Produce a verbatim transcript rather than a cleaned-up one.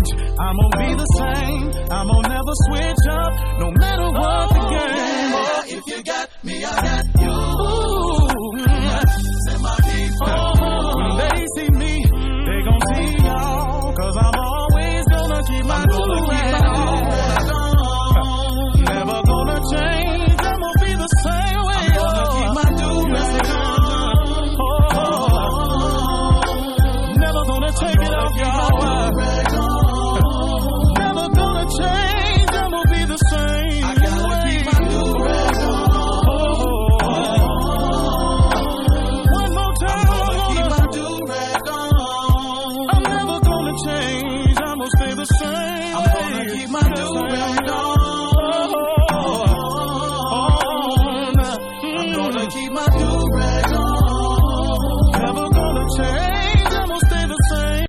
change. I'm gonna be the same. I'm gonna never switch up, no matter what the game. Oh, if you got me, I got you. Ooh, Set my people. oh, when they see me, they gon' see y'all. Cause I'm always gonna keep my do-rag on. Never gonna change. I'm gonna be the same way. I'm gonna keep my do-rag on. Oh, never gonna take it off, y'all. Never gonna change. I'm gonna be the same. I gotta way. keep my do-rag on. One more time. I'm gonna keep my do-rag on. I'm never gonna change. I'm gonna stay the same. I'm gonna keep my do-rag